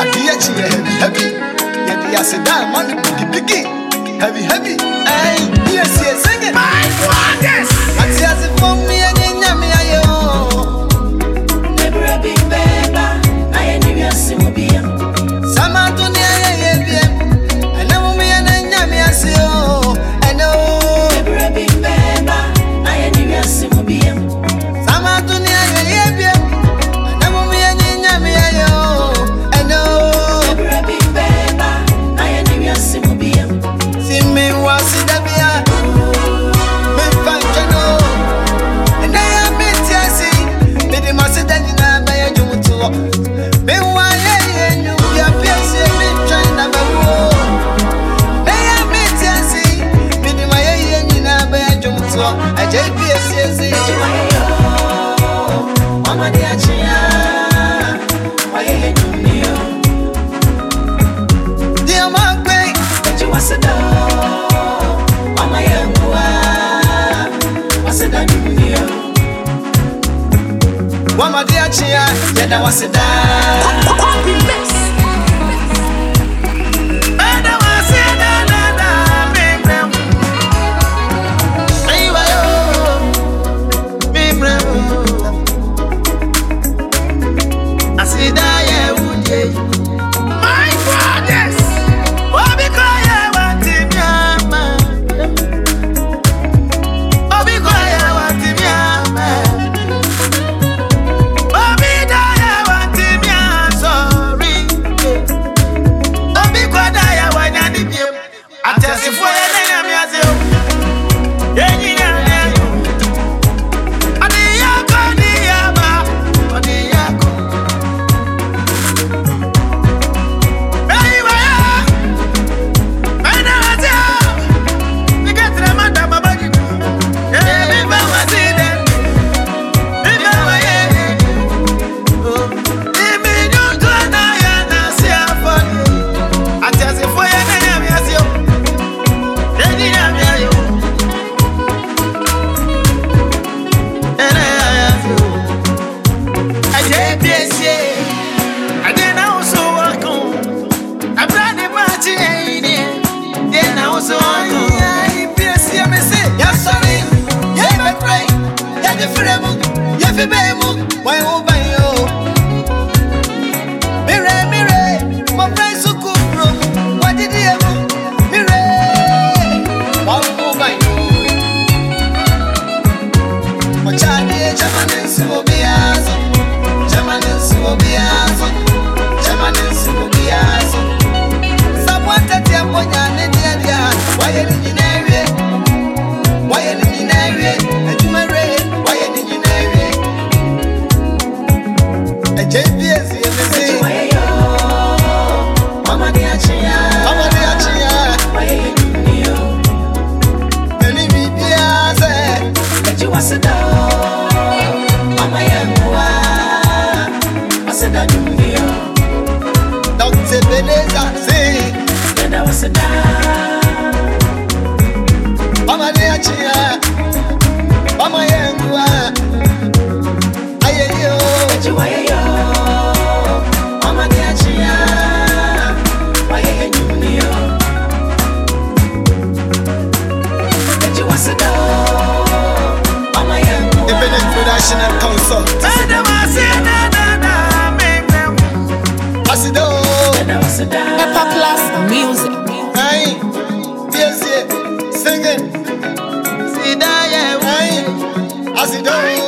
heavy. Yeah, they say that money biggie. Heavy. Hey, yes, sing it. My goodness. I see it for me and Yami ayo. Never big baby. I ain't even seen me be. Samantha yeah. I know me and Yami ayo. I know. Never big baby. I ain't even seen me be. Samantha yeah. I know me and Yami ayo. I know. Never big baby. I ain't even seen me be. See me was it that be a me find you know. And I am it see. Me the must that you know by you to. Me why you be a piece me trying to go. I am it see. Me the my you know by you to. I JPS see. Mama dia chia. Why you do me? Dear man, babe, You was a dog. Mama yangua. Was a dog do me? Mama dear chia, Yeah, that was a dog. My goodness. Obi koya watimiama. Obi koya watimiama. Obi daya watimia sorry. Obi kodaya wanyani biem. Atasifu ya nenya miazio. Yenyi nyanyayo. Adiyako diyaba. Adiyako. Pepper Plus Music. Hey, singing. See that, yeah, hey, as it